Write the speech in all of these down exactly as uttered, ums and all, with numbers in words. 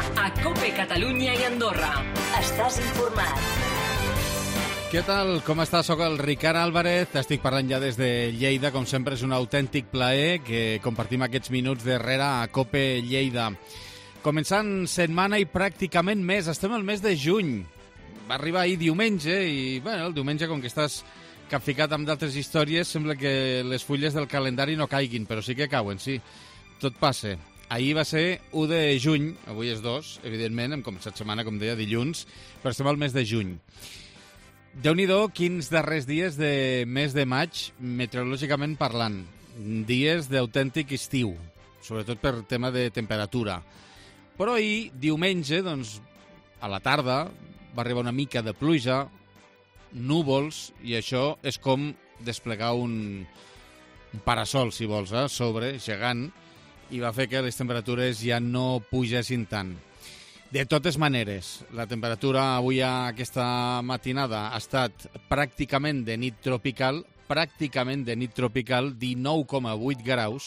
a COPE Catalunya i Andorra. Estàs informat. Què tal? Com estàs? Soc el Ricard Álvarez, estic parlant ja des de Lleida. Com sempre és un autèntic plaer que compartim aquests minuts darrere a COPE Lleida. Començant setmana i pràcticament mes, estem al mes de juny. Va arribar ahir diumenge i bueno, el diumenge, com que estàs capficat amb d'altres històries, sembla que les fulles del calendari no caiguin, però sí que cauen, sí. Tot passa. Ahir va ser u de juny, avui és dos, evidentment, hem començat setmana, com deia, dilluns, però estem al mes de juny. Déu-n'hi-do, quins darrers dies de mes de maig, meteorològicament parlant. Dies d'autèntic estiu, sobretot per tema de temperatura. Però ahir, diumenge, doncs, a la tarda, va arribar una mica de pluja, núvols, i això és com desplegar un, un parasol, si vols, eh, sobre, gegant, i va fer que les temperatures ja no pugessin tant. De totes maneres, la temperatura avui aquesta matinada ha estat pràcticament de nit tropical, pràcticament de nit tropical, dinou coma vuit graus.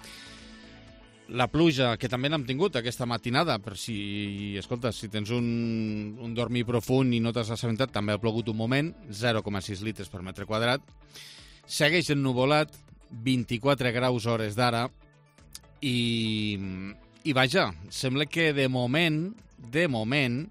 La pluja, que també n'hem tingut aquesta matinada, per si, escolta, si tens un, un dormir profund i no t'has assabentat, també ha plogut un moment, zero coma sis litres per metre quadrat. Segueix ennuvolat, vint-i-quatre graus hores d'ara, i, i vaja, sembla que de moment, de moment,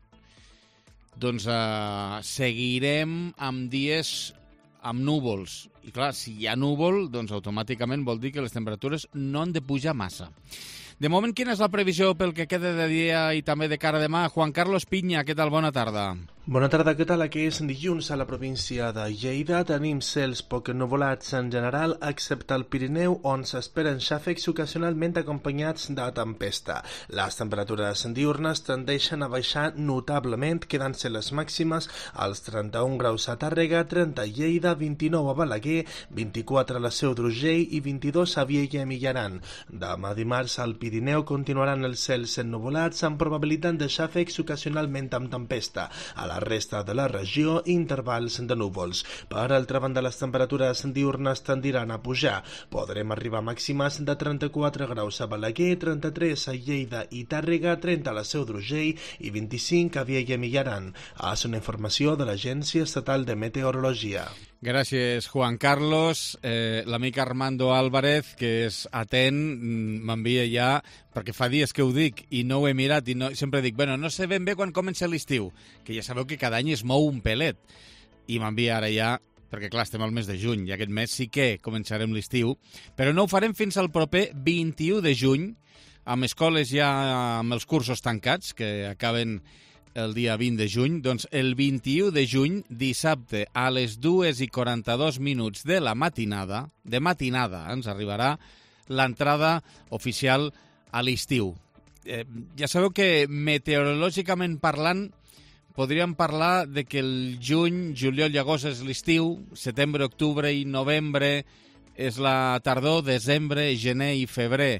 doncs eh, seguirem amb dies amb núvols. I clar, si hi ha núvol, doncs automàticament vol dir que les temperatures no han de pujar massa. De moment, quina és la previsió pel que queda de dia i també de cara a demà? Juan Carlos Piña, què tal? Bona tarda. Bona tarda, què tal? Aquí és dilluns a la província de Lleida. Tenim cels poc ennuvolats en general, excepte al Pirineu, on s'esperen xàfecs ocasionalment acompanyats de tempesta. Les temperatures diürnes tendeixen a baixar notablement, quedant-se les màximes als trenta-un graus a Tàrrega, trenta a Lleida, vint-i-nou a Balaguer, vint-i-quatre a la Seu d'Urgell i vint-i-dos a Viella i Millaran. Demà dimarts al Pirineu continuaran els cels ennuvolats amb probabilitat de xàfecs ocasionalment amb tempesta. A la resta de la regió, intervals de núvols. Per altra banda, les temperatures diürnes tendiran a pujar. Podrem arribar a màximes de trenta-quatre graus a Balaguer, trenta-tres a Lleida i Tàrrega, trenta a la Seu d'Urgell i vint-i-cinc a Viella i Millaran. És una informació de l'Agència Estatal de Meteorologia. Gràcies, Juan Carlos. Eh, l'amic Armando Álvarez, que és atent, m'envia ja, perquè fa dies que ho dic i no ho he mirat i no, sempre dic, bueno, no sé ben bé quan comença l'estiu, que ja sabeu que cada any es mou un pelet. I m'envia ara ja, perquè clar, estem al mes de juny, i aquest mes sí que començarem l'estiu, però no ho farem fins al proper vint-i-u de juny, amb escoles ja amb els cursos tancats, que acaben el dia vint de juny, doncs el vint-i-u de juny, dissabte, a les dues i quaranta-dos minuts de la matinada, de matinada, ens arribarà l'entrada oficial a l'estiu. Eh, ja sabeu que meteorològicament parlant podríem parlar de que el juny, juliol i agost és l'estiu, setembre, octubre i novembre és la tardor, desembre, gener i febrer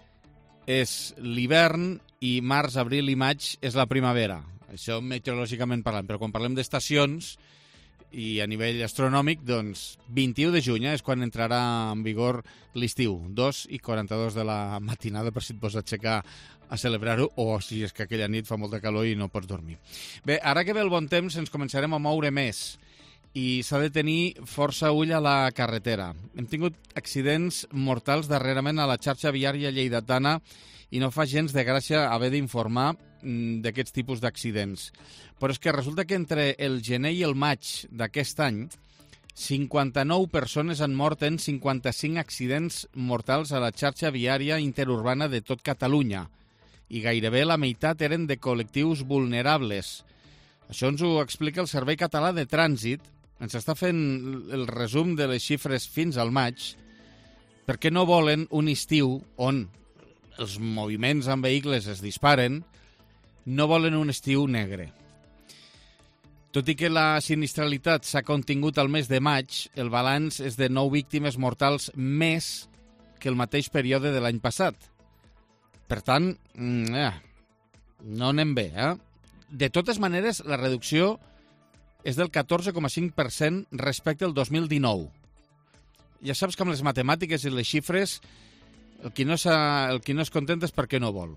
és l'hivern i març, abril i maig és la primavera. Això meteorològicament parlant, però quan parlem d'estacions i a nivell astronòmic, doncs vint-i-u de juny eh, és quan entrarà en vigor l'estiu, dos i quaranta-dos de la matinada, per si et pots aixecar a celebrar-ho, o si és que aquella nit fa molta calor i no pots dormir. Bé, ara que ve el bon temps ens començarem a moure més i s'ha de tenir força ull a la carretera. Hem tingut accidents mortals darrerament a la xarxa viària lleidatana i no fa gens de gràcia haver d'informar d'aquests tipus d'accidents. Però és que resulta que entre el gener i el maig d'aquest any, cinquanta-nou persones han mort en cinquanta-cinc accidents mortals a la xarxa viària interurbana de tot Catalunya, i gairebé la meitat eren de col·lectius vulnerables. Això ens ho explica el Servei Català de Trànsit. Ens està fent el resum de les xifres fins al maig, perquè no volen un estiu on els moviments amb vehicles es disparen, no volen un estiu negre. Tot i que la sinistralitat s'ha contingut al mes de maig, el balanç és de nou víctimes mortals més que el mateix període de l'any passat. Per tant, eh, no anem bé, eh? De totes maneres, la reducció és del catorze coma cinc per cent respecte al dos mil dinou. Ja saps que amb les matemàtiques i les xifres el qui no, el qui no es contenta és perquè no vol.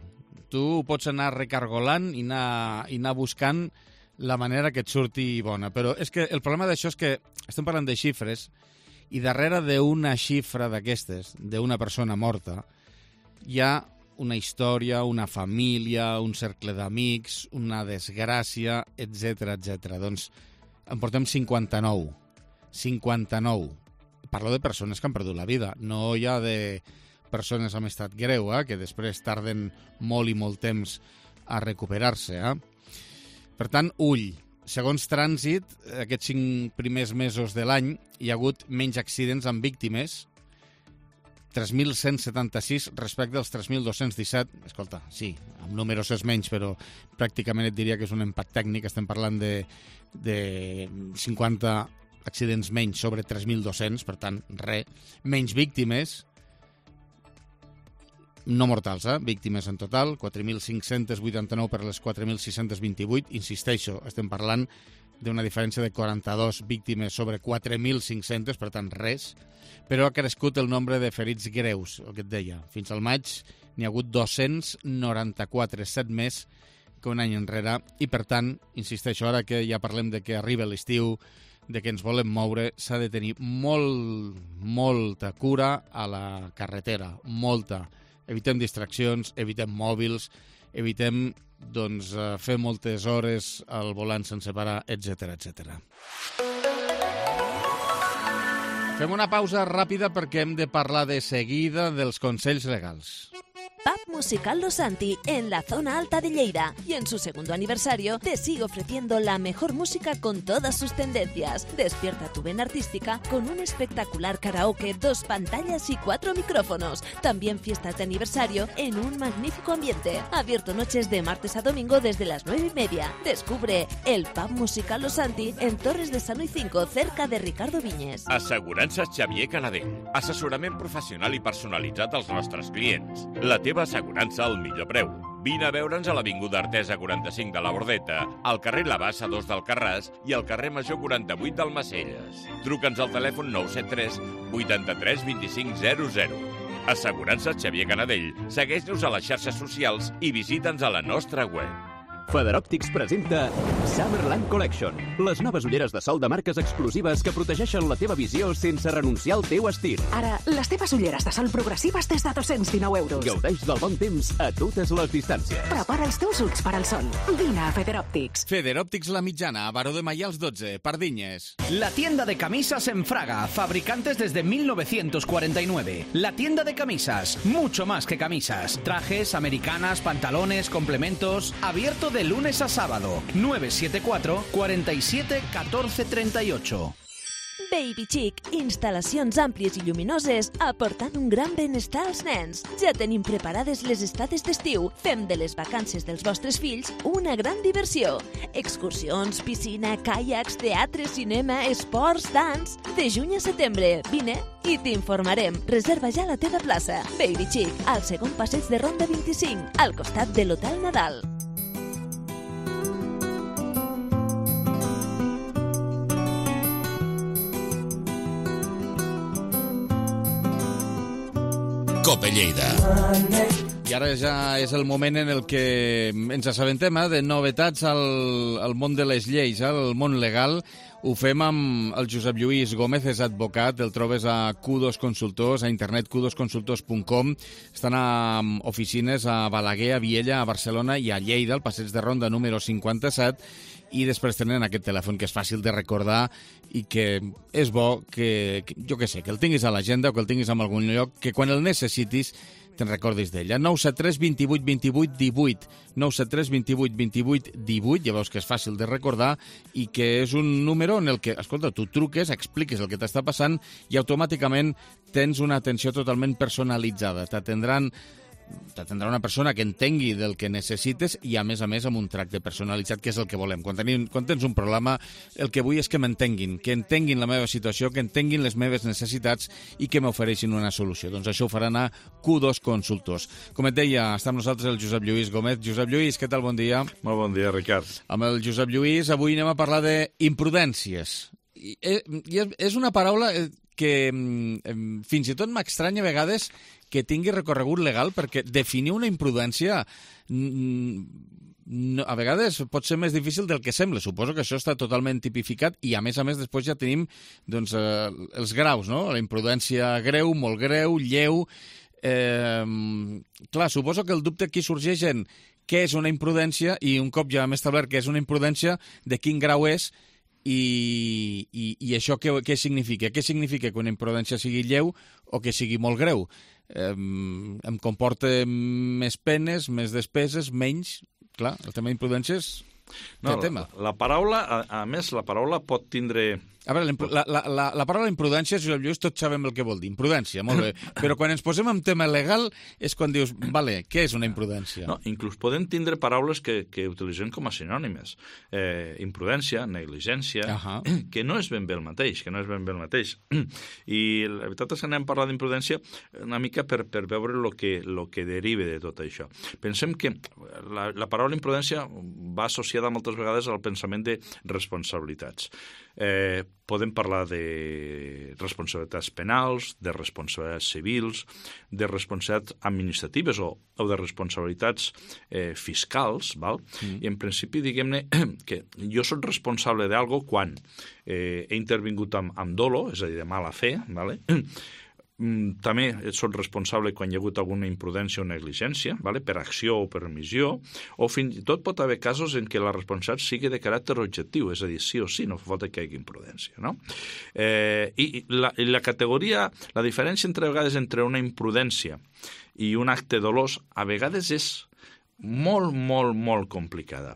tu pots anar recargolant i anar, i anar buscant la manera que et surti bona. Però és que el problema d'això és que estem parlant de xifres i darrere d'una xifra d'aquestes, d'una persona morta, hi ha una història, una família, un cercle d'amics, una desgràcia, etcètera, etcètera. Doncs en portem cinquanta-nou. cinquanta-nou. Parlo de persones que han perdut la vida. No hi ha de persones amb estat greu, eh, que després tarden molt i molt temps a recuperar-se. Eh? Per tant, ull. Segons Trànsit, aquests cinc primers mesos de l'any hi ha hagut menys accidents amb víctimes, tres mil cent setanta-sis respecte als tres mil dos-cents disset. Escolta, sí, amb números és menys, però pràcticament et diria que és un empat tècnic. Estem parlant de, de cinquanta accidents menys sobre tres mil dos-cents, per tant, res. Menys víctimes, no mortals, eh? Víctimes en total, quatre mil cinc-cents vuitanta-nou per les quatre mil sis-cents vint-i-vuit. Insisteixo, estem parlant d'una diferència de quaranta-dos víctimes sobre quatre mil cinc-cents, per tant, res. Però ha crescut el nombre de ferits greus, el que et deia. Fins al maig n'hi ha hagut dos-cents noranta-quatre, set més que un any enrere, i per tant, insisteixo, ara que ja parlem de que arriba l'estiu, de que ens volem moure, s'ha de tenir molt, molta cura a la carretera, molta. Evitem distraccions, evitem mòbils, evitem doncs, fer moltes hores al volant sense parar, etcètera, etcètera. Fem una pausa ràpida perquè hem de parlar de seguida dels consells legals. Pub Musical Los Santi, en la zona alta de Lleida, y en su segundo aniversario te sigue ofreciendo la mejor música con todas sus tendencias. Despierta tu vena artística con un espectacular karaoke, dos pantallas y cuatro micrófonos. También fiestas de aniversario en un magnífico ambiente. Abierto noches de martes a domingo desde las nueve y media. Descubre el Pub Musical Los Santi en Torres de Sanui cinco, cerca de Ricardo Viñes. Assegurances Xavier Canadell. Assessorament professional i personalitzat als nostres clients. La teva assegurança al millor preu. Vine a veure'ns a l'Avinguda Artesa quaranta-cinc de la Bordeta, al carrer La Bassa dos d'Alcarràs i al carrer Major quaranta-vuit d'Almacelles. Truca'ns al telèfon nou set tres vuitanta-tres vint-i-cinc zero zero. Assegurances Xavier Canadell. Segueix-nos a les xarxes socials i visita'ns a la nostra web. Federòptics presenta Summerland Collection, les noves ulleres de sol de marques exclusives que protegeixen la teva visió sense renunciar al teu estil. Ara, les teves ulleres de sol progressives des de dos-cents dinou euros. Gaudeix del bon temps a totes les distàncies. Prepara els teus ulls per al sol. Vine a Federòptics. Federòptics La Mitjana, a Baró de Maials dotze, Pardinyes. La tienda de camisas en Fraga, fabricantes desde mil novecientos cuarenta y nueve. La tienda de camisas, mucho más que camisas. Trajes, americanas, pantalones, complementos, abierto de de lunes a sábado, nueve siete cuatro, cuatro siete, uno cuatro tres ocho. Baby Chic, instal·lacions àmplies i lluminoses aportant un gran benestar als nens. Ja tenim preparades les estades d'estiu. Fem de les vacances dels vostres fills una gran diversió. Excursions, piscina, caiacs, teatre, cinema, esports, dans... De juny a setembre, vine i t'informarem. Reserva ja la teva plaça. Baby Chic, al segon passeig de Ronda vint-i-cinc, al costat de l'Hotel Nadal. Cope Lleida. I ara ja és el moment en el que ens assabentem eh, de novetats al, al món de les lleis, eh, al món legal. Ho fem amb el Josep Lluís Gómez, és advocat, el trobes a Q dos Consultors, a internet q dos consultors punt com. Estan a oficines a Balaguer, a Viella, a Barcelona i a Lleida, al passeig de Ronda número cinquanta-set, i després tenen aquest telèfon que és fàcil de recordar i que és bo que, que jo què sé, que el tinguis a l'agenda o que el tinguis en algun lloc, que quan el necessitis te'n recordis d'ella. nou set tres vint vuit vint vuit divuit, nou set tres vint vuit vint vuit divuit, ja veus que és fàcil de recordar i que és un número en el que, escolta, tu truques, expliques el que t'està passant i automàticament tens una atenció totalment personalitzada. T'atendran t'atendrà una persona que entengui del que necessites i, a més a més, amb un tracte personalitzat, que és el que volem. Quan, tenim, quan tens un problema, el que vull és que m'entenguin, que entenguin la meva situació, que entenguin les meves necessitats i que m'ofereixin una solució. Doncs això ho faran a Q dos Consultors. Com et deia, està amb nosaltres el Josep Lluís Gómez. Josep Lluís, què tal? Bon dia. Molt bon dia, Ricard. Amb el Josep Lluís avui anem a parlar d'imprudències. I és una paraula que fins i tot m'estranya a vegades que tingui recorregut legal, perquè definir una imprudència no, a vegades pot ser més difícil del que sembla. Suposo que això està totalment tipificat i, a més a més, després ja tenim doncs, eh, els graus, no? La imprudència greu, molt greu, lleu... Eh, clar, suposo que el dubte aquí sorgeix en què és una imprudència i un cop ja hem establert que és una imprudència, de quin grau és i, i, i això què, què significa? Què significa que una imprudència sigui lleu o que sigui molt greu? Eh, em comporta més penes, més despeses, menys... Clar, el tema d'imprudència és... No, la, la paraula, a, a més, la paraula pot tindre... A veure, la, la, la, la paraula imprudència, Josep Lluís, tots sabem el que vol dir. Imprudència, molt bé. Però quan ens posem en tema legal és quan dius, vale, què és una imprudència? No, inclús podem tindre paraules que, que utilitzem com a sinònimes. Eh, imprudència, negligència, uh-huh. que no és ben bé el mateix, que no és ben bé el mateix. I la veritat és que anem a parlar d'imprudència una mica per, per veure el que, lo que deriva de tot això. Pensem que la, la paraula imprudència va associada moltes vegades al pensament de responsabilitats. Eh, podem parlar de responsabilitats penals, de responsabilitats civils, de responsabilitats administratives o, o de responsabilitats eh, fiscals, val? Mm. I en principi, diguem-ne, que jo soc responsable d'algo quan eh, he intervingut amb, amb dolo, és a dir, de mala fe, vale? També soc responsable quan hi ha hagut alguna imprudència o negligència, vale? Per acció o per omissió, o fins i tot pot haver casos en què la responsabilitat sigui de caràcter objectiu, és a dir, sí o sí, no fa falta que hi hagi imprudència, no? Eh, I la, i la categoria, la diferència entre vegades entre una imprudència i un acte dolós, a vegades és molt, molt, molt complicada.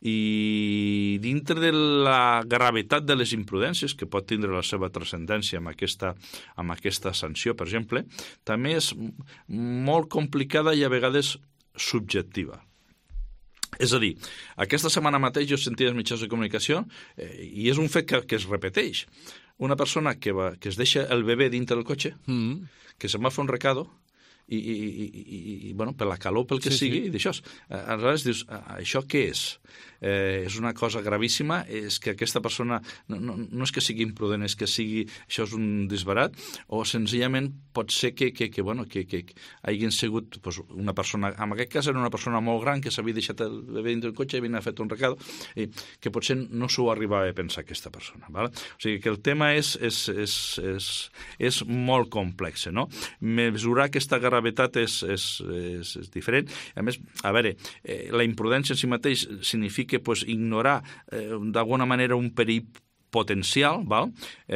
I dintre de la gravetat de les imprudències, que pot tindre la seva transcendència amb aquesta, amb aquesta sanció, per exemple, també és molt complicada i a vegades subjectiva. És a dir, aquesta setmana mateix jo sentia els mitjans de comunicació eh, i és un fet que, que es repeteix. Una persona que, va, que es deixa el bebè dintre del cotxe, mm. que se'n va fer un recado, i, i, i, i, i bueno, per la calor, pel que sí, sigui, sí. I d'això. Aleshores dius, això què és? Eh, és una cosa gravíssima, és que aquesta persona no, no, no és que sigui imprudent, és que sigui, això és un disbarat, o senzillament pot ser que, que, que, bueno, que, que hagin sigut pues, una persona, en aquest cas era una persona molt gran que s'havia deixat el bebè dins del cotxe i havia fet un recado, i que potser no s'ho arribava a pensar aquesta persona. Val? O sigui que el tema és, és, és, és, és molt complex, no? Mesurar aquesta gravetat és, és, és, és diferent. A més, a veure, eh, la imprudència en si mateix significa pues, ignorar eh, d'alguna manera un perill potencial, val?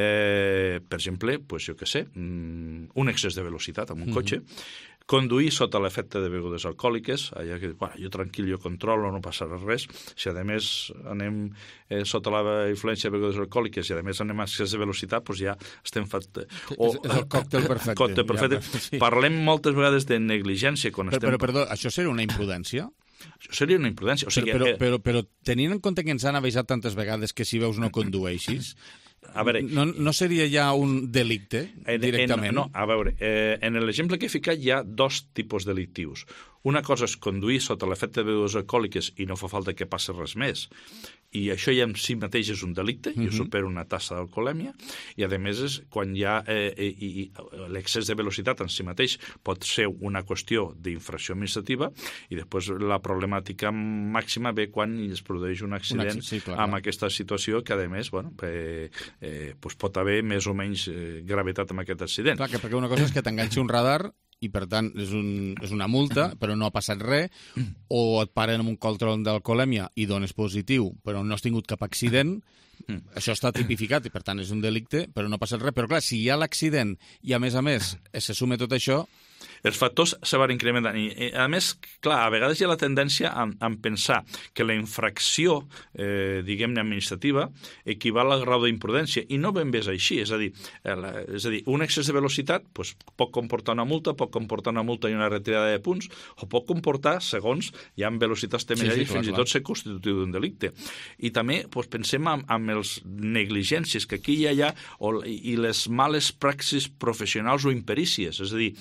Eh, per exemple, pues, jo què sé, un excés de velocitat amb un mm-hmm. cotxe, conduir sota l'efecte de begudes alcohòliques, allà que bueno, jo tranquil, jo controlo, no passarà res. Si a més anem eh, sota la influència de begudes alcohòliques i a més anem a excés de velocitat, doncs ja estem fet... O, és, és el còctel perfecte. Còctel perfecte. Ja, sí. Parlem moltes vegades de negligència. Quan però, estem... però, perdó, això seria una imprudència? Això seria una imprudència. O sigui, però, però, eh... però, però tenint en compte que ens han avisat tantes vegades que si veus no condueixis... A veure, no, no seria ja un delicte, directament? En, no, a veure, eh, en l'exemple que he ficat hi ha dos tipus delictius. Una cosa és conduir sota l'efecte de begudes alcohòliques i no fa falta que passi res més. I això ja en si mateix és un delicte, mm-hmm. jo supero una tassa d'alcoholèmia, i a més és quan hi ha eh, i, i l'excés de velocitat en si mateix pot ser una qüestió d'infracció administrativa i després la problemàtica màxima ve quan es produeix un accident un sí, clar, amb clar. Aquesta situació que a més bueno, eh, eh, doncs pot haver més o menys eh, gravetat amb aquest accident. Clar, que perquè una cosa és que t'enganxi un radar i per tant és, un, és una multa, però no ha passat res, o et paren amb un control d'alcoholèmia i dones positiu, però no has tingut cap accident, mm. això està tipificat i per tant és un delicte, però no ha passat res. Però clar, si hi ha l'accident i a més a més se sume tot això... Els factors se van incrementant. I, a més, clar, a vegades hi ha la tendència a, a pensar que la infracció, eh, diguem-ne, administrativa equival al grau d'imprudència, i no ben bé és així. És a dir, eh, la, és a dir un excés de velocitat pues, pot comportar una multa, pot comportar una multa i una retirada de punts, o pot comportar, segons, ja en velocitats temeràries, sí, sí, fins i tot ser constitutiu d'un delicte. I també pues, pensem en, en els negligències que aquí hi ha, o, i les males praxis professionals o imperícies. És a dir, sempre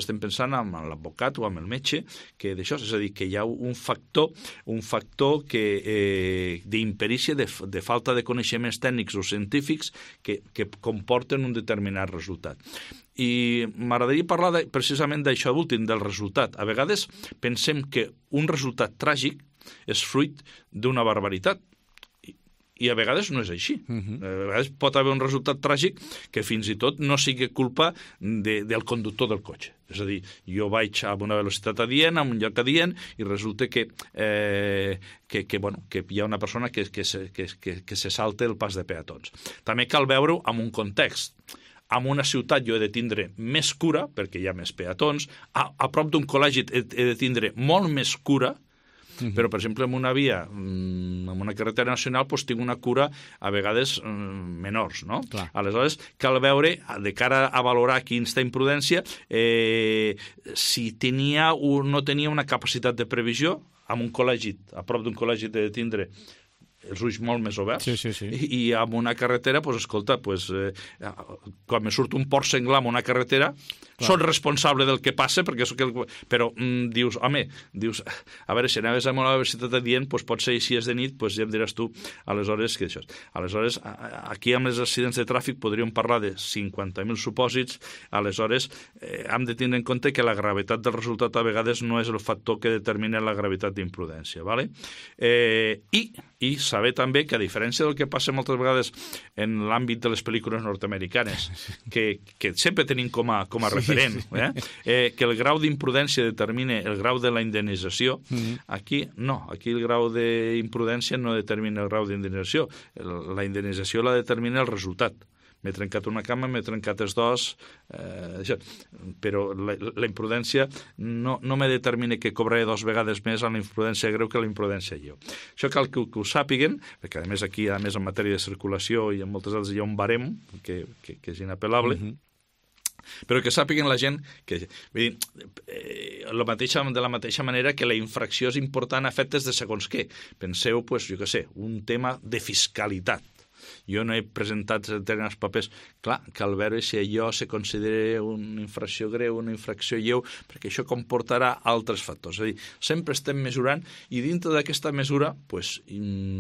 sempre estem pensant en l'advocat o amb el metge, que d'això, és a dir, que hi ha un factor, un factor que eh, d'imperícia, de, de falta de coneixements tècnics o científics que, que comporten un determinat resultat. I m'agradaria parlar de, precisament d'això últim, del resultat. A vegades pensem que un resultat tràgic és fruit d'una barbaritat, i, i a vegades no és així. Uh-huh. A vegades pot haver un resultat tràgic que fins i tot no sigui culpa de, del conductor del cotxe. És a dir, jo vaig a una velocitat adient, a un lloc adient, i resulta que, eh, que, que, bueno, que hi ha una persona que, que, se, que, que, que se salta el pas de peatons. També cal veure-ho en un context. En una ciutat jo he de tindre més cura, perquè hi ha més peatons, a, a prop d'un col·legi he, he de tindre molt més cura, uh-huh. però, per exemple, en una via, en una carretera nacional, doncs, tinc una cura a vegades menors, no? Clar. Aleshores, cal veure, de cara a valorar quina està imprudència, eh, si tenia o no tenia una capacitat de previsió, en un col·legi, a prop d'un col·legi he de tindre els ulls molt més oberts, sí, sí, sí. I, i amb una carretera, pues, escolta, pues, eh, quan me surt un porc senglar en una carretera, clar, són responsable del que passa, perquè és que el... però mm, dius, home, dius, a veure, si anaves amb una velocitat adient, pues, pot ser, si és de nit, pues, ja em diràs tu, aleshores, que això. Aleshores, aquí amb els accidents de tràfic podríem parlar de cinquanta mil supòsits, aleshores, eh, hem de tenir en compte que la gravetat del resultat a vegades no és el factor que determina la gravetat d'imprudència, ¿vale? Eh, i, i saber també que, a diferència del que passa moltes vegades en l'àmbit de les pel·lícules nord-americanes, que, que sempre tenim com a, com a referent, eh? Eh, que el grau d'imprudència determina el grau de la indemnització, aquí no, aquí el grau d'imprudència no determina el grau d'indemnització, la indemnització la determina el resultat. M'he trencat una cama, m'he trencat els dos, eh, això. Però la, la imprudència no, no me determina que cobraré dos vegades més en la imprudència greu que la imprudència lleu. Això cal que, que ho sàpiguen, perquè a més aquí, a més en matèria de circulació i en moltes altres hi ha un barem que, que, que és inapel·lable, uh-huh. però que sàpiguen la gent que, vull dir, eh, la mateixa, de la mateixa manera que la infracció és important a efectes de segons què. Penseu, pues, jo què sé, un tema de fiscalitat. Jo no he presentat determinats papers. Clar, cal veure si allò se considera una infracció greu, una infracció lleu, perquè això comportarà altres factors. És a dir, sempre estem mesurant i dintre d'aquesta mesura pues, hi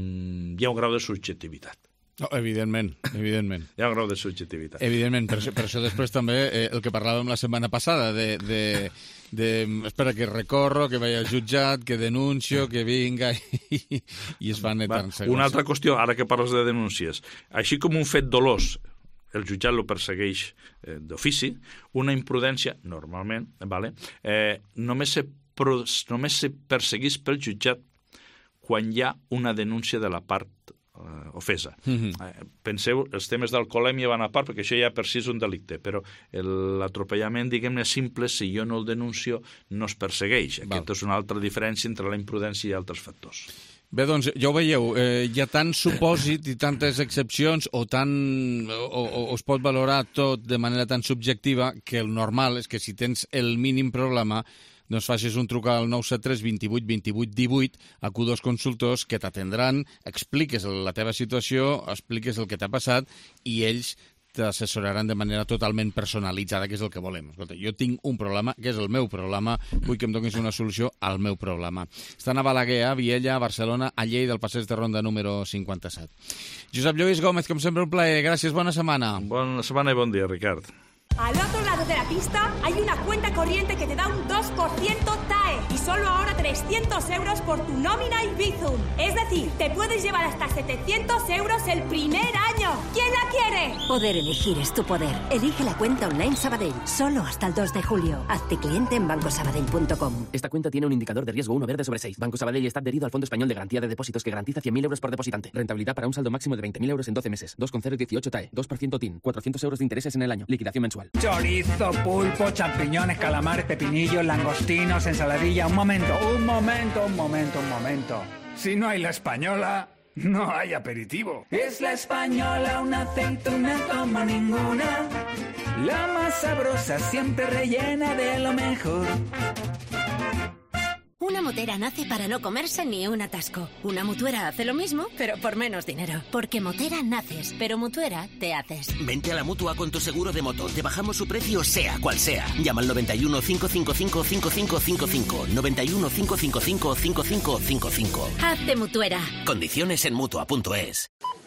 ha un grau de subjectivitat. Oh, evidentment, evidentment. Hi ha un grau de subjectivitat. Evidentment, per això, per això després també eh, el que parlàvem la setmana passada de, de, de espera que recorro, que vagi al jutjat, que denuncio, que vinga i, i es van eterns. Una altra qüestió, ara que parles de denúncies. Així com un fet dolós el jutjat lo persegueix eh, d'ofici, una imprudència, normalment, vale, eh, només, se, només se persegueix pel jutjat quan hi ha una denúncia de la part Uh, ofesa. Mm-hmm. Uh, penseu, els temes d'alcoholèmia van a part, perquè això ja per si és un delicte, però l'atropellament, diguem-ne, simple, si jo no el denuncio, no es persegueix. Aquesta és una altra diferència entre la imprudència i altres factors. Bé, doncs, ja ho veieu, eh, hi ha tant supòsit i tantes excepcions, o, tan, o, o, o es pot valorar tot de manera tan subjectiva, que el normal és que si tens el mínim problema, doncs facis un truc al nou set tres dos vuit dos vuit un vuit, acudos consultors que t'atendran, expliques la teva situació, expliques el que t'ha passat i ells t'assessoraran de manera totalment personalitzada, que és el que volem. Escolta, jo tinc un problema, que és el meu problema, vull que em donis una solució al meu problema. Estan a Balaguer, a Viella, a Barcelona, a Lleida, al passeig de Ronda número cinquanta-set. Josep Lluís Gómez, com sempre, un plaer. Gràcies, bona setmana. Bona setmana i bon dia, Ricard. Al otro lado de la pista hay una cuenta corriente que te da un dos por ciento T A E y solo ahora trescientos euros por tu nómina y Bizum. Es decir, te puedes llevar hasta setecientos euros el primer año. ¿Quién la quiere? Poder elegir es tu poder. Elige la cuenta online Sabadell, solo hasta el dos de julio. Hazte cliente en banco sabadell punto com. Esta cuenta tiene un indicador de riesgo uno verde sobre seis. Banco Sabadell está adherido al Fondo Español de Garantía de Depósitos que garantiza cien mil euros por depositante. Rentabilidad para un saldo máximo de veinte mil euros en doce meses. dos coma cero dieciocho T A E, dos por ciento T I N, cuatrocientos euros de intereses en el año. Liquidación mensual. Chorizo, pulpo, champiñones, calamares, pepinillos, langostinos, ensaladilla. Un momento, un momento, un momento, un momento. Si no hay la española, no hay aperitivo. Es la española, una aceituna como ninguna. La más sabrosa, siempre rellena de lo mejor. Una Motera nace para no comerse ni un atasco. Una Mutuera hace lo mismo, pero por menos dinero. Porque Motera naces, pero Mutuera te haces. Vente a la Mutua con tu seguro de moto. Te bajamos su precio sea cual sea. Llama al noventa y uno, cinco cinco cinco, cinco cinco cinco cinco. noventa y uno, cinco cinco cinco, cinco cinco cinco cinco. Hazte Mutuera. Condiciones en Mutua punto es.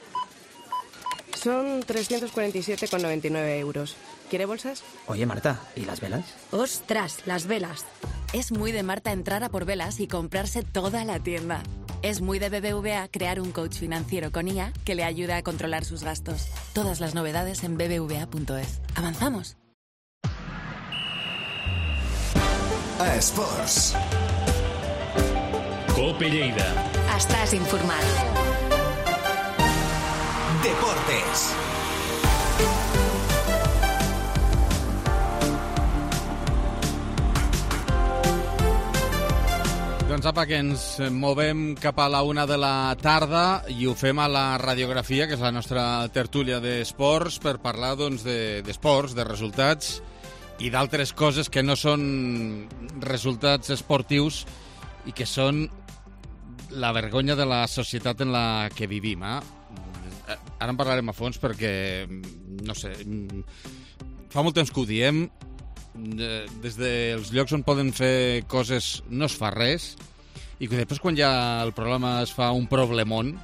Son trescientos cuarenta y siete con noventa y nueve euros. ¿Quiere bolsas? Oye, Marta, ¿y las velas? ¡Ostras, las velas! Es muy de Marta entrar a por velas y comprarse toda la tienda. Es muy de B B V A crear un coach financiero con I A que le ayude a controlar sus gastos. Todas las novedades en b b v a punto es. ¡Avanzamos! A Esports. Cope Lleida. Estàs informat. Deportes. Doncs apa, que ens movem cap a la una de la tarda i ho fem a la radiografia, que és la nostra tertúlia d'esports, per parlar doncs, d'esports, de, de resultats i d'altres coses que no són resultats esportius i que són la vergonya de la societat en la que vivim. Eh? Ara en parlarem a fons perquè, no sé, fa molt temps que ho diem, des dels llocs on poden fer coses no es fa res, i que després quan ja el problema es fa un problemón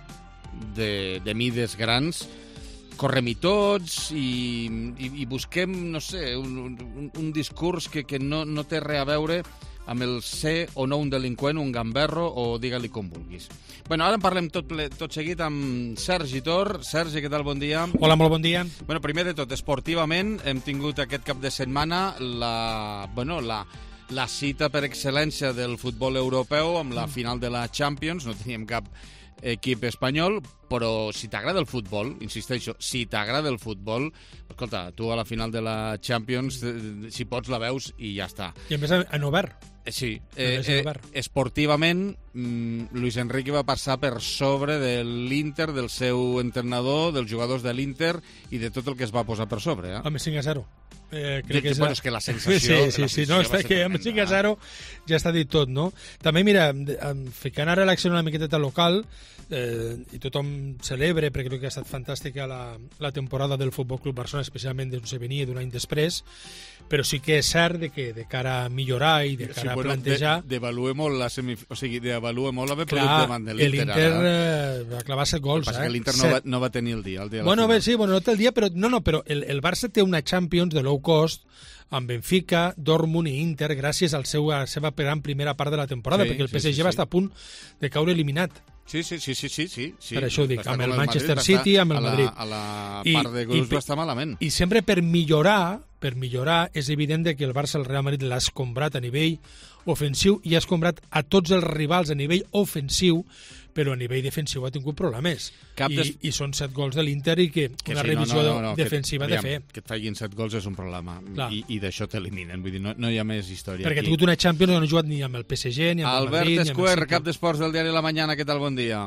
de, de mides grans, correm-hi tots i, i, i busquem, no sé, un, un, un discurs que, que no, no té res a veure amb el ser o no un delinqüent, un gamberro o digue-li com vulguis. Bueno, ara en parlem tot, tot seguit amb Sergi Tor. Sergi, què tal? Bon dia. Hola, molt bon dia. Bueno, primer de tot, esportivament, hem tingut aquest cap de setmana la, bueno, la, la cita per excel·lència del futbol europeu amb la final de la Champions. No teníem cap equip espanyol, però si t'agrada el futbol, insisteixo, si t'agrada el futbol, escolta, tu a la final de la Champions, si pots la veus i ja està. I a més en obert. Sí, eh, eh, esportivament mm, Luis Enrique va passar per sobre de l'Inter, del seu entrenador, dels jugadors de l'Inter i de tot el que es va posar per sobre. Eh? Home, cinc a zero. Eh, crec que és, bueno, és que la sensació... Sí, sí, sí, no, està que amb cinc a zero ja està dit tot, no? També, mira, ficant ara l'acció una miqueta local, eh, i tothom celebra, perquè crec que ha estat fantàstica la, la temporada del Futbol Club Barcelona, especialment d'on se venia d'un any després, però sí que és cert de que de cara a millorar i de cara sí, a bueno, plantejar... Devalua molt la semif... o sigui, devalua molt l'haver perdut davant de l'Inter. L'Inter eh, va clavar set gols. El que passa eh? que l'Inter no va, no va tenir el dia. El dia bueno, bé, sí, bueno, no té el dia, però, no, no, però el, el Barça té una Champions de low cost amb Benfica, Dortmund i Inter gràcies al seu, a la seva gran primera part de la temporada, sí, perquè el P S G sí, sí, va estar a punt de caure eliminat. Sí, sí, sí, sí, sí, sí. Per això ho dic, amb el Manchester City, amb el Madrid. A la, a la part de grups va estar malament. I sempre per millorar, per millorar, és evident que el Barça, el Real Madrid, l'ha escombrat a nivell ofensiu i ha escombrat a tots els rivals a nivell ofensiu, però a nivell defensiu ha tingut problemes. I, des... I són set gols de l'Inter i que, que una sí, revisió no, no, no, defensiva que, de fer. Que et facin set gols és un problema. Clar. I, i d'això t'eliminen. Vull dir, no, no hi ha més història. Perquè aquí. ha tingut una Champions on no ha jugat ni amb el P S G, ni amb Albert el Madrid, Albert Escuer, ni amb el cap d'esports del diari La Mañana, què tal? Bon dia.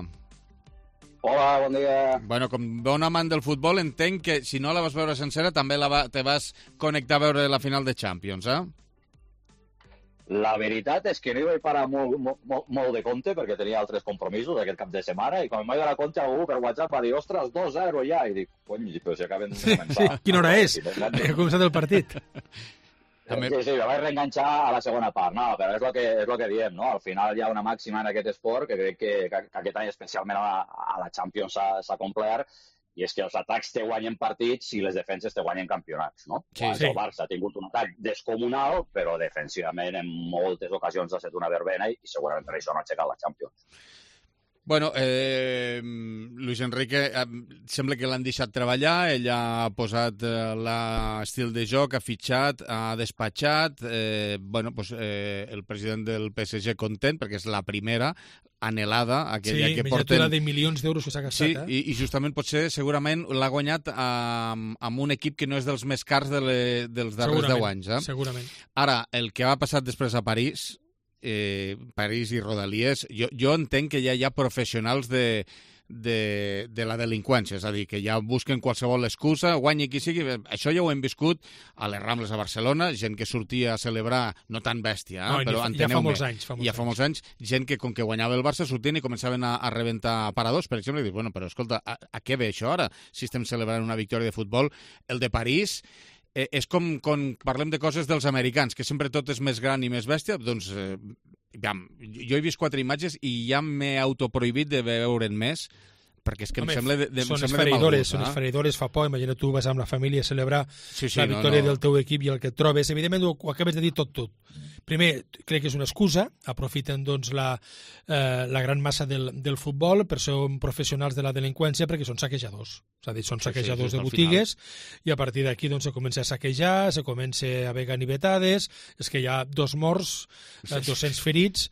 Hola, bon dia. Bueno, com bon amant del futbol, entenc que si no la vas veure sencera també la va, te vas connectar a veure la final de Champions, eh? La veritat és que no hi vaig parar molt, molt, molt de compte perquè tenia altres compromisos aquest cap de setmana i quan em vaig donar compte algú per WhatsApp va dir, ostres, dos a zero ja, i dic, cony, però si acaben de començar. Sí, quina hora és? Ha començat el partit. Sí, sí, me vaig reenganxar a la segona part, no, però és el que, és el que diem, no? Al final hi ha una màxima en aquest esport que crec que, que aquest any especialment a la, a la Champions s'ha complert, i és que els atacs te guanyen partits i les defenses te guanyen campionats, no? Sí, sí. El Barça ha tingut un atac descomunal, però defensivament en moltes ocasions ha estat una verbena i segurament per això no ha aixecat la Champions. Bueno, eh, Luis Enrique, eh, sembla que l'han deixat treballar, ell ha posat eh, l'estil de joc, ha fitxat, ha despatxat, eh, bueno, pues, eh, el president del P S G content, perquè és la primera anhelada, aquella sí, que porten... Sí, de milions d'euros que s'ha gastat, sí, eh? i, i justament potser, segurament, l'ha guanyat amb, amb un equip que no és dels més cars de le, dels darrers deu anys. Eh? Segurament. Ara, el que ha passat després a París... Eh, París i Rodalies, jo, jo entenc que ja hi ha professionals de, de, de la delinqüència, és a dir, que ja busquen qualsevol excusa, guanyi qui sigui. Això ja ho hem viscut a les Rambles a Barcelona, gent que sortia a celebrar, no tan bèstia, eh? No, però ja, enteneu-me. Ja fa molts anys. Fa molts ja fa molts anys, gent que com que guanyava el Barça sortien i començaven a, a rebentar paradors, per exemple, i dius, bueno, però escolta, a, a què ve això ara, si estem celebrant una victòria de futbol? El de París eh, és com quan parlem de coses dels americans, que sempre tot és més gran i més bèstia, doncs... Eh, Aviam, jo he vist quatre imatges i ja m'he autoprohibit de veure'n més, perquè és que Home, em sembla de, de, són em sembla de mal esfereïdores, gust. són eh? esfereïdores, fa por. Imagina tu vas amb la família a celebrar sí, sí, la victòria no, no. del teu equip i el que et trobes. Evidentment ho, ho acabes de dir tot tu. Primer, crec que és una excusa, aprofiten doncs, la, eh, la gran massa del, del futbol, per ser professionals de la delinqüència, perquè són saquejadors. És a dir, són saquejadors sí, sí, de botigues, i a partir d'aquí doncs, se comença a saquejar, se comença a haver ganivetades, és que hi ha dos morts, eh, dos-cents ferits,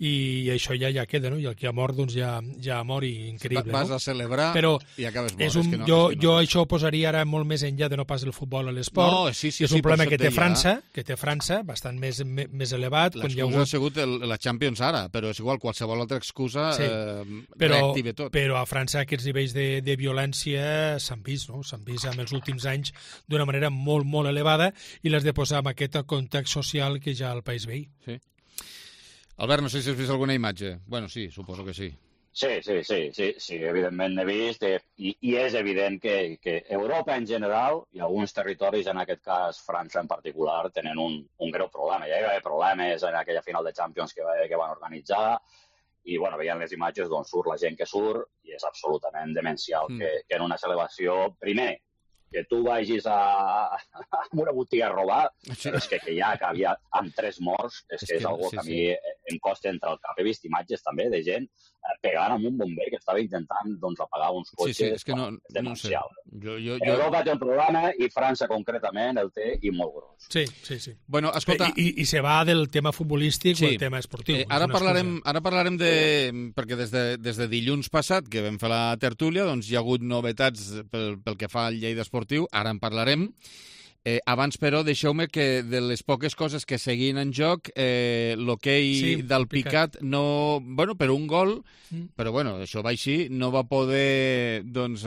i això ja ja queda, no? I el que ha mort doncs, ja, ja ha mort, i increïble. Vas no? a celebrar Però i acabes mort. És un, és que no, jo, és que no. jo això ho posaria ara molt més enllà de no pas el futbol a l'esport. No, sí, sí, és un sí, problema per que té això et deia. França, que té França, bastant més, més elevat. quan hi ha L'excusa hagut... ha sigut el, la Champions ara, però és igual, qualsevol altra excusa Sí. eh, però, reactive tot. però a França aquests nivells de, de violència s'han vist, no? S'han vist en els últims anys d'una manera molt, molt elevada, i l'has de posar en aquest context social que ja el país veí. Sí. Albert, no sé si has vist alguna imatge. Bueno, sí, suposo que sí. Sí, sí, sí, sí, sí, evidentment n'he vist, eh, i, i és evident que, que Europa en general i alguns territoris, en aquest cas França en particular, tenen un, un greu problema. Ja hi va haver problemes en aquella final de Champions que, va, que van organitzar, i bueno, veient les imatges d'on surt la gent que surt, i és absolutament demencial mm. que, que en una celebració, primer, que tu vagis a, a una botiga a robar, sí. però és que, que ja que havia amb tres morts, és, és que és algo sí, que a mi sí. em costa entrar al cap. He vist imatges també de gent pegant amb un bomber que estava intentant doncs, apagar uns cotxes. Sí, sí, és que no, és demencial. No sé. jo, jo, jo... Europa té un problema i França concretament el té i molt gros. Sí, sí, sí. Bueno, escolta... I, i, i se va del tema futbolístic sí. o el tema esportiu. Eh, ara, parlarem, ara parlarem de... Perquè des de, des de dilluns passat, que vam fer la tertúlia, doncs hi ha hagut novetats pel, pel que fa al Lleida Esportiu, ara en parlarem. Eh, abans, però, deixeu-me que de les poques coses que seguin en joc, eh, l'hoquei sí, del Picat, Picat no... Bueno, per un gol, mm. però bueno, això va així, no va poder doncs,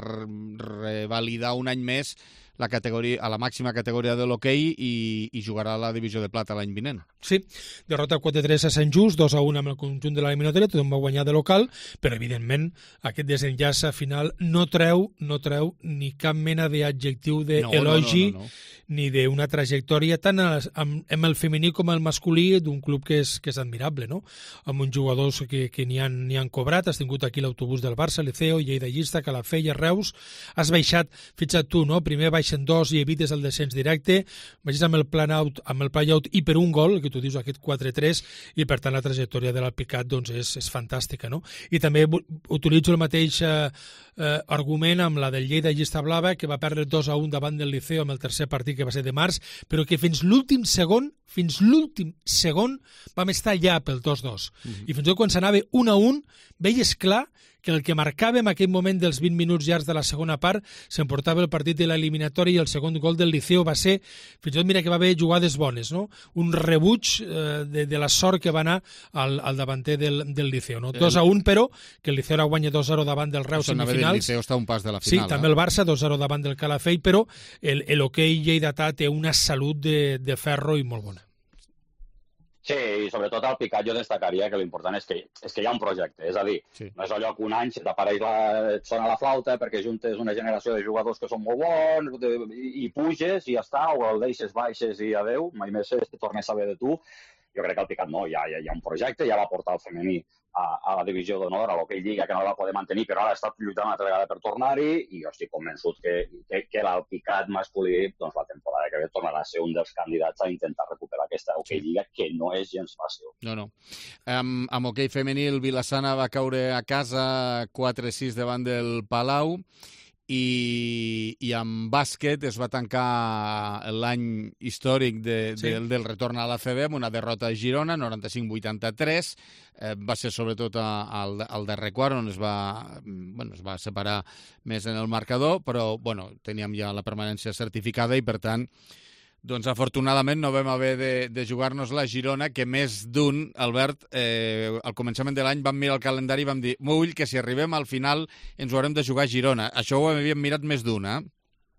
revalidar un any més la categoria, a la màxima categoria de l'hoquei i, i jugarà a la divisió de plata l'any vinent. Sí, derrota quatre tres a Sant Just, dos a un amb el conjunt de l'eliminatòria, tothom va guanyar de local, però evidentment aquest desenllaç final no treu, no treu ni cap mena d'adjectiu d'elogi no, no, no, no, no. ni d'una trajectòria tant amb, amb el femení com el masculí d'un club que és, que és admirable, no? Amb uns jugadors que, que n'hi han, n'hi han cobrat, has tingut aquí l'autobús del Barça, Liceo, Lleida Llista, Calafell, Reus, has baixat, fixa't tu, no? Primer baixen dos i evites el descens directe, baixes amb el plan out, amb el play-out i per un gol, que tu dius aquest quatre tres, i per tant la trajectòria de l'Alpicat doncs, és, és fantàstica, no? I també utilitzo el mateix eh, eh, argument amb la del Lleida Llista Blava, que va perdre dos a un davant del Liceo amb el tercer partit que va ser de març, però que fins l'últim segon, fins l'últim segon vam estar allà pel dos dos. Mm-hmm. I fins i tot quan s'anava un a un, veies clar que el que marcava en aquell moment dels vint minuts llargs de la segona part s'emportava el partit de l'eliminatòria, i el segon gol del Liceo va ser, fins i tot mira que va haver jugades bones, no? Un rebuig eh, de, de la sort que va anar al, al davanter del, del Liceo, no? dos a un, però, que el Liceo ara guanya dos a zero davant del Reus semifinals. El Liceo està un pas de la final. Sí, també el Barça, dos a zero davant del Calafell, però l'hoquei lleidatà té una salut de, de ferro i molt bona. Sí, i sobretot al Picat jo destacaria que l'important és que, és que hi ha un projecte, és a dir, sí. no és allò que un any se t'apareix la, et sona la flauta perquè juntes una generació de jugadors que són molt bons de, i, i puges i ja està, o el deixes, baixes i adeu, mai més te tornes a saber de tu. Jo crec que el Picat no, hi ha, hi ha un projecte, ja va portar el femení a, a la divisió d'honor, a l'hoquei Lliga, que no la va poder mantenir, però ara ha estat lluitant una altra vegada per tornar-hi, i jo estic convençut que, que, que l'Alpicat masculí, doncs la temporada que ve tornarà a ser un dels candidats a intentar recuperar aquesta hoquei Lliga, que no és gens fàcil. No, no. Um, amb hoquei femení, el Vilassana va caure a casa quatre sis davant del Palau, i, i amb bàsquet es va tancar l'any històric de, sí. del, del retorn a l'A C B amb una derrota a Girona, noranta-cinc vuitanta-tres. Eh, va ser sobretot a, al, al darrer quart on es va, bueno, es va separar més en el marcador, però bueno, teníem ja la permanència certificada i per tant Doncs afortunadament no vam haver de, de jugar-nos la Girona, que més d'un, Albert, eh, al començament de l'any vam mirar el calendari i vam dir m'ull que si arribem al final ens ho haurem de jugar a Girona. Això ho havíem mirat més d'un, eh?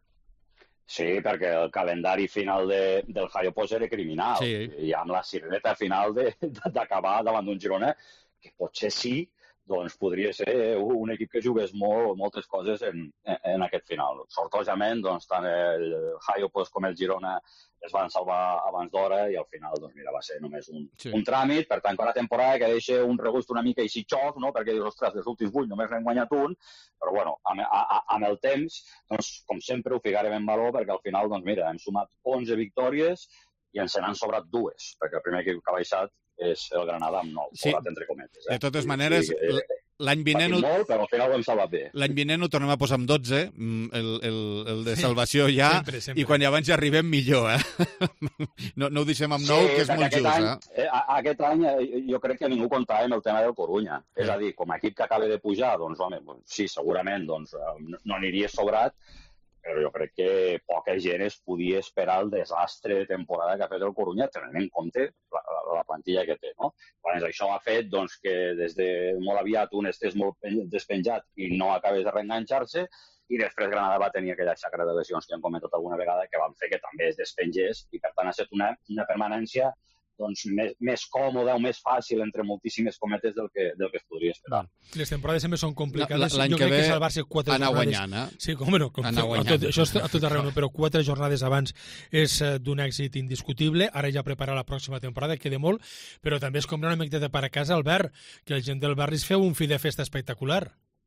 Sí, perquè el calendari final de, del Jaiopos era criminal. Sí. I amb la cirereta final d'acabar davant d'un Girona, que potser sí, doncs podria ser un equip que jugués molt, moltes coses en, en aquest final. Sortosament, doncs, tant el Jaiopos com el Girona es van salvar abans d'hora i al final, doncs, mira, va ser només un, sí. un tràmit. Per tant, una temporada que deixa un regust una mica així xoc, no? Perquè dius, ostres, dels últims vuit només n'hem guanyat un, però, bueno, amb, a, amb el temps, doncs, com sempre, ho ficarem en valor perquè al final, doncs, mira, hem sumat onze victòries i ens se n'han sobrat dues, perquè el primer equip que ha baixat és el Granada amb nou, sí. entre cometes. Eh? De totes maneres, sí, eh, l'any vinent... molt, però al final ho hem salvat bé. L'any vinent ho tornem a posar amb dotze, el, el, el de salvació ja, sempre, sempre. I quan ja abans ja arribem millor, eh? No, no ho deixem amb nou, sí, que és molt just, any, eh? eh? Aquest any jo crec que ningú comptava amb el tema del Corunya. Sí. És a dir, com a equip que acaba de pujar, doncs, home, sí, segurament doncs, no aniria sobrat, però jo crec que poca gent es podia esperar el desastre de temporada que ha fet el Corunya, tenint en compte la, la, la plantilla que té, no? Quan això ha fet doncs, que des de molt aviat un estés molt despenjat i no acabés de reenganxar-se, i després Granada va tenir aquella xacra de lesions que hem comentat alguna vegada que van fer que també es despengés i per tant ha estat una, una permanència doncs, més, més còmoda o més fàcil entre moltíssimes cometes del que, del que es podria esperar. Les temporades sempre són complicades. L'any jo que crec ve que salvar-se quatre anar jornades... guanyant, eh? Sí, com no, com a tot, això és a tot arreu, no? Però quatre jornades abans és d'un èxit indiscutible. Ara ja preparar la pròxima temporada, queda molt, però també és comprar una miqueta per a casa, Albert, que la gent del barri es feu un fi de festa espectacular.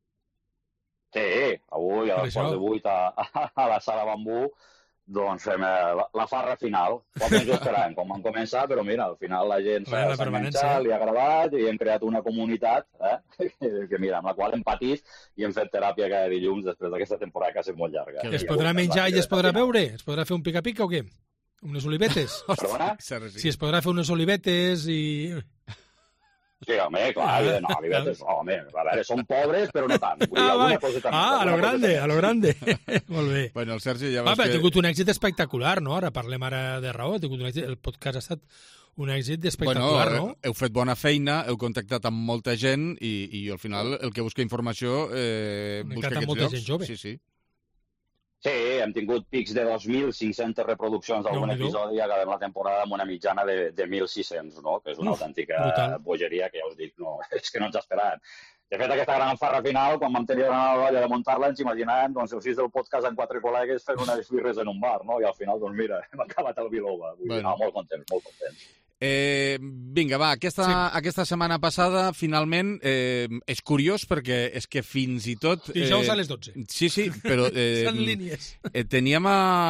Sí, avui a les quarts de vuit a, a, a la sala Bambú doncs fem la, la farra final. Poc ens ho esperàvem, com vam començar, però mira, al final la gent s'ha enganxat, li ha agradat i hem creat una comunitat eh? que mira, amb la qual hem patit i hem fet teràpia cada dilluns després d'aquesta temporada que ha estat molt llarga. Es podrà menjar i es podrà beure? Es podrà fer un pica-pica o què? Unes olivetes? Perdona? Si es podrà fer unes olivetes i... Sí, home, clar, no, olivetes, home, a veure, són pobres, però no tant. Ah, va. ah a lo grande, a lo grande. Molt bé. Bueno, el Sergi ja va, veus que... Ha tingut un èxit espectacular, no? Ara parlem ara de raó, ha tingut un èxit, el podcast ha estat un èxit espectacular, bueno, no? Heu fet bona feina, heu contactat amb molta gent i, i al final el que busca informació eh, busca aquests molta llocs. Gent jove. Sí, sí. Sí, hem tingut pics de dos mil cinc-centes reproduccions d'algun episodi i acabem la temporada amb una mitjana de, de mil sis-cents, no? Que és una Uf, autèntica brutal. bogeria que ja us dic, no, és que no ens esperàvem. De fet, aquesta gran farra final, quan vam tenir la olla de muntar-la, ens imaginàvem doncs, els sis del podcast amb quatre col·legues fent unes birres en un bar, no? I al final, doncs mira, hem acabat el Bilova. Vull bueno. dir, no, molt contents, molt contents. Eh, vinga, va, aquesta, sí. aquesta setmana passada, finalment, eh, és curiós perquè és que fins i tot... Eh, Dijous a les dotze. Sí, sí, però... Eh, Són línies. Eh, teníem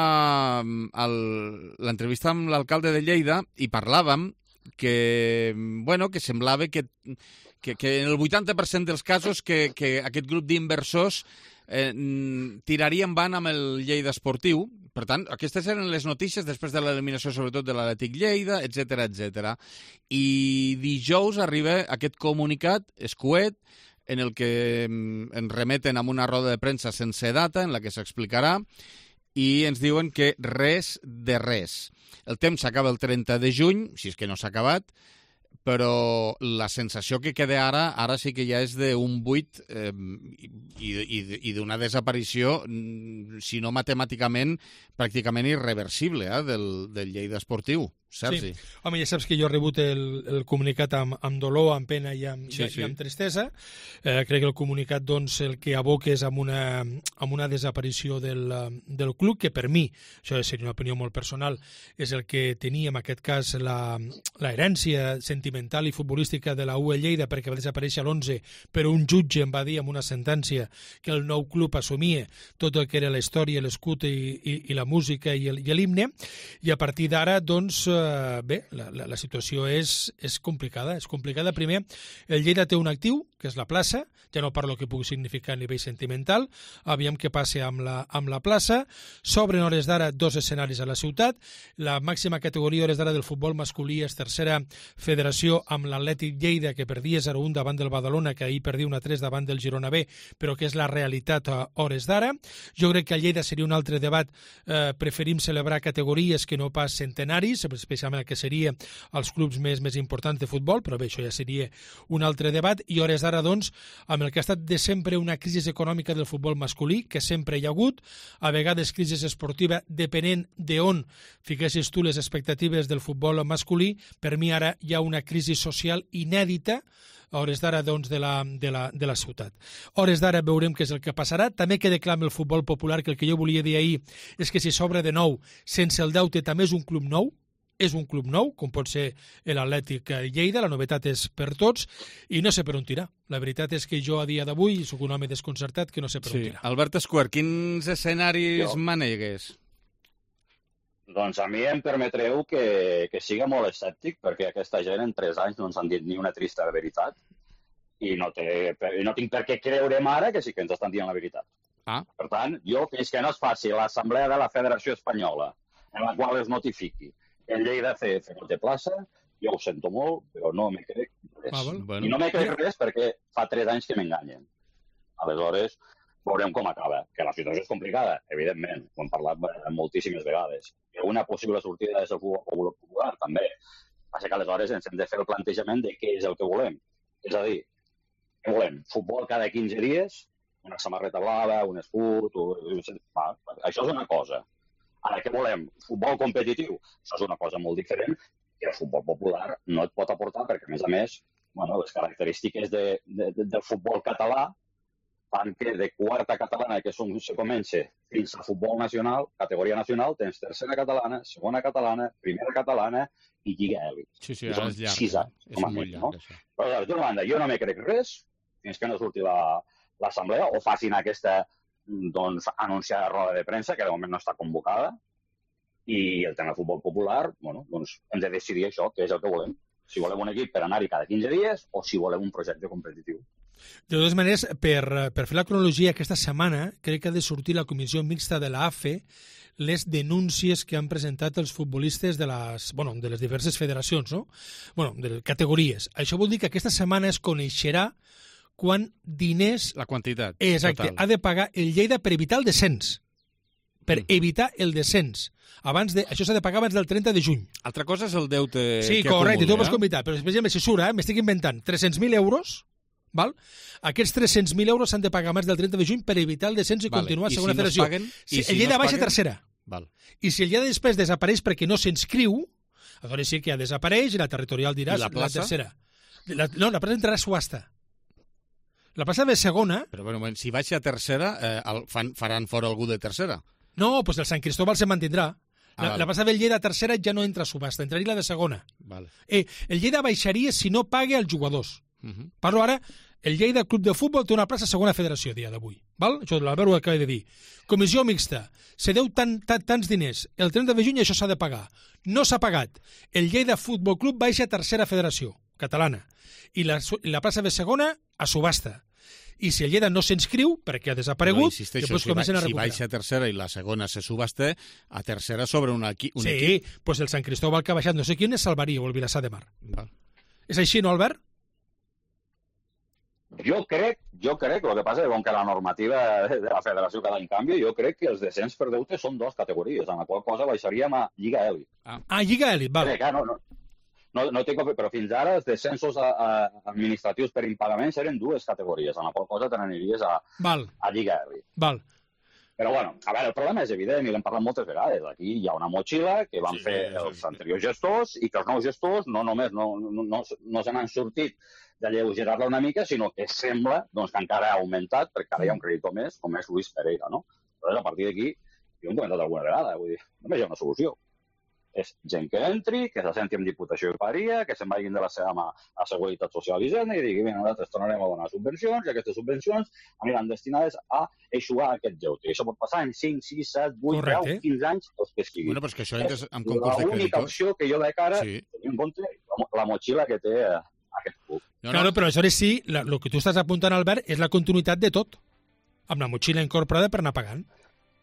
l'entrevista amb l'alcalde de Lleida i parlàvem que, bueno, que semblava que, que, que en el vuitanta per cent dels casos que, que aquest grup d'inversors eh, tirarien van amb el Lleida Esportiu. Per tant, aquestes eren les notícies després de l'eliminació, sobretot de l'Atlètic Lleida, etcètera, etcètera. I dijous arriba aquest comunicat escuet en el que ens remeten a una roda de premsa sense data, en la que s'explicarà, i ens diuen que res de res. El temps s'acaba el trenta de juny, si és que no s'ha acabat, però la sensació que queda ara, ara sí que ja és d'un buit eh, i, i, i d'una desaparició, si no matemàticament, pràcticament irreversible eh, del, del Lleida Esportiu. Sergi. Sí. Home, ja saps que jo he rebut el, el comunicat amb, amb dolor, amb pena i amb, sí, sí. i amb tristesa. Eh, crec que el comunicat doncs, el que aboca és amb una, amb una desaparició del, del club, que per mi, això seria una opinió molt personal, és el que tenia en aquest cas la, la herència sentimental i futbolística de la U E Lleida, perquè va desaparèixer a l'onze, però un jutge em va dir amb una sentència que el nou club assumia tot el que era la història, l'escut i, i, i la música i l'himne, i a partir d'ara, doncs, bé, la, la, la situació és, és complicada. És complicada. Primer, el Lleida té un actiu, que és la plaça, ja no parlo que pugui significar a nivell sentimental, aviam què passa amb la, amb la plaça, s'obren hores d'ara dos escenaris a la ciutat, la màxima categoria hores d'ara del futbol masculí és tercera federació, comparació amb l'Atlètic Lleida, que perdia zero un davant del Badalona, que ahir perdia un a tres davant del Girona B, però que és la realitat a hores d'ara. Jo crec que a Lleida seria un altre debat. Eh, preferim celebrar categories que no pas centenaris, especialment el que seria els clubs més, més importants de futbol, però bé, això ja seria un altre debat. I hores d'ara, doncs, amb el que ha estat de sempre una crisi econòmica del futbol masculí, que sempre hi ha hagut, a vegades crisi esportiva, depenent d'on fiquessis tu les expectatives del futbol masculí. Per mi ara hi ha una crisi social inèdita a hores d'ara, doncs, de la, de la, de la ciutat. A hores d'ara veurem què és el que passarà. També queda clar amb el futbol popular que el que jo volia dir ahir és que si s'obre de nou sense el deute també és un club nou, és un club nou, com pot ser l'Atlètic Lleida, la novetat és per tots, i no sé per on tirar. La veritat és que jo a dia d'avui soc un home desconcertat que no sé per on Sí. tirar. Albert Escuer, quins escenaris Jo. manegues? Doncs a mi em permetreu que, que siga molt escèptic, perquè aquesta gent en tres anys no ens han dit ni una trista veritat i no, té, i no tinc per què creure'm ara que sí que ens estan dient la veritat. Ah. Per tant, jo, fins que no es faci l'assemblea de la Federació Espanyola, en la qual es notifiqui que el Lleida C F no té plaça, jo ho sento molt, però no me crec res. Ah, bueno. I no me crec res perquè fa tres anys que m'enganyen. Aleshores, veurem com acaba. Que la situació és complicada, evidentment, ho hem parlat moltíssimes vegades. Que una possible sortida és el futbol popular, també. Passa que aleshores ens hem de fer el plantejament de què és el que volem. És a dir, què volem? Futbol cada quinze dies, una samarreta blava, un escut... Un... Va, això és una cosa. Ara, què volem? Futbol competitiu? Això és una cosa molt diferent que el futbol popular no et pot aportar perquè, a més a més, bueno, les característiques de, de, de, del futbol català fan que de quarta catalana, que som, se comença fins a futbol nacional, categoria nacional, tens tercera catalana, segona catalana, primera catalana i Lliga Elit. Sí, sí, I són ara és llarg. sis anys, És com a molt mínim, llarg, no? això. Però, d'una banda, jo no me crec res fins que no surti la- l'assemblea o facin aquesta doncs, anunciada roda de premsa, que de moment no està convocada, i el tema del futbol popular, bueno, doncs hem de decidir això, què és el que volem. Si volem un equip per anar-hi cada quinze dies o si volem un projecte competitiu. De totes maneres, per, per fer la cronologia, aquesta setmana crec que ha de sortir la comissió mixta de la A F E les denúncies que han presentat els futbolistes de les, bueno, de les diverses federacions, no? Bueno, de les categories. Això vol dir que aquesta setmana es coneixerà quan diners... La quantitat. Exacte, total. ha de pagar el Lleida per evitar el descens. Per mm. evitar el descens. Abans de, això s'ha de pagar abans del trenta de juny. Altra cosa és el deute Sí, que correcte, tu ho acumula, pots convitar, però per exemple, si surt, eh, m'estic inventant, tres-cents mil euros, val? Aquests tres-cents mil euros s'han de pagar abans del trenta de juny per evitar el descens i Vale. continuar a I segona si no es federació. paguen? Si I si el Lleida no es baixa a paguen? tercera. Val. I si el Lleida després desapareix perquè no s'inscriu, aleshores sí que ja desapareix i la territorial dirà I la plaça? tercera. La, no, la plaça entrarà a subhasta. La plaça de segona... Però bueno, si baixa a tercera, eh, el, fan, faran fora algú de tercera. No, doncs pues el Sant Cristóbal se mantindrà. Ah, La, vale. la plaça del Lleida tercera ja no entra a subhasta, entraria la de segona. Vale. Eh, el Lleida baixaria si no paga els jugadors. Uh -huh. Parlo ara, el Lleida Club de Futbol té una plaça a segona federació a dia d'avui. Val? Això l'Albert ho acaba de dir. Comissió mixta. Se deu tant, tant, tants diners. El trenta de juny això s'ha de pagar. No s'ha pagat. El Lleida Futbol Club baixa a tercera federació catalana. I la, i la plaça de segona a subhasta. I si el Lleida no s'inscriu, perquè ha desaparegut, insisteixo, després si, comencen a si recuperar. baixa a tercera i la segona se subhasta, a tercera sobre una, equi, un sí, equip. doncs pues el Sant Cristóbal que ha baixat no sé quin es salvaria, o el Vilassar de Mar. Val. És així, no, Albert? Jo crec, jo crec, el que passa és que com que la normativa de la federació cada any canvia, jo crec que els descens per deute són dues categories, en la qual cosa baixaríem a Lliga Elit. Ah, ah Lliga Elit, val. Crec, ah, no, no. No, no tinc, però fins ara els descensos a, a administratius per impagaments eren dues categories, en la qual cosa te n'aniries a, val. a Lliga Elit. Val. Però, bueno, a veure, el problema és evident i l'hem parlat moltes vegades. Aquí hi ha una motxilla que van Sí, fer sí, els sí. anteriors gestors i que els nous gestors no només no, no, no, no se n'han sortit d'alleugerar-la una mica, sinó que sembla doncs, que encara ha augmentat, perquè ara hi ha un creditor més, com és Luis Pereira, no? Aleshores, a partir d'aquí, jo ho hem comentat alguna vegada, vull dir, només hi ha una solució. És gent que entri, que se senti amb Diputació i Paria, que se'n vagin de la seva mà a Seguretat Social i Hisenda i digui, nosaltres tornarem a donar subvencions i aquestes subvencions aniran destinades a eixugar aquest deute. I això pot passar en cinc, sis, set, vuit, deu, quinze anys, els que sigui. Bueno, però és que això entres en concurs de L'única creditors. opció que jo veig ara, Sí. tenint en compte la, la motxilla que té eh, aquest club. No, claro, no. Però aleshores sí, el que tu estàs apuntant, Albert, és la continuïtat de tot, amb la motxilla incorporada per anar pagant.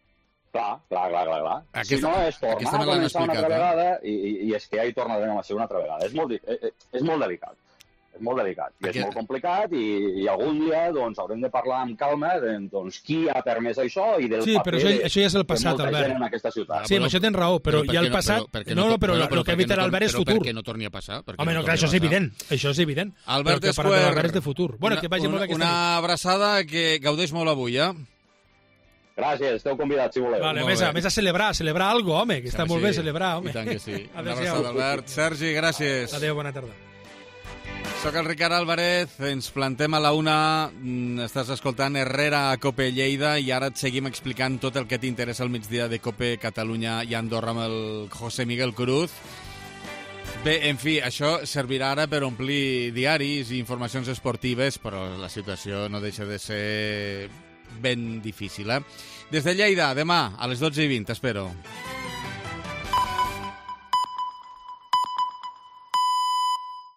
Clar, clar, clar, clar. clar. Aquesta, si no, és tornar a començar una altra vegada i, i, i és que ja hi tornarem a ser una altra vegada. És molt, és, és molt delicat. És molt delicat. I Aquest... és molt complicat i, i algun dia doncs, haurem de parlar amb calma de doncs, qui ha permès això i del sí, paper però això, això ja és el passat, de molta Albert. gent en aquesta ciutat. Sí, amb això tens raó, però, però ja el passat... No, no, no, però, però el que evitarà no, Albert és futur. Però perquè no torni a passar. Home, no, clar, això és evident. Això és evident. Albert Esquer, Albert és de futur. Bueno, una, que vagi una, molt una abraçada que gaudeix molt avui, eh? Gràcies, esteu convidats, si voleu. Vale, més, a, més a celebrar, a celebrar alguna cosa, home, que està sí, molt bé celebrar, home. I tant que sí. Una abraçada, Albert. Sergi, gràcies. Adéu, bona tarda. Soc el Ricard Álvarez, ens plantem a la una, estàs escoltant Herrera a Cope Lleida i ara et seguim explicant tot el que t'interessa al migdia de Cope Catalunya i Andorra amb el José Miguel Cruz. Bé, en fi, això servirà ara per omplir diaris i informacions esportives, però la situació no deixa de ser ben difícil, eh? Des de Lleida, demà, a les dotze i vint, t'espero.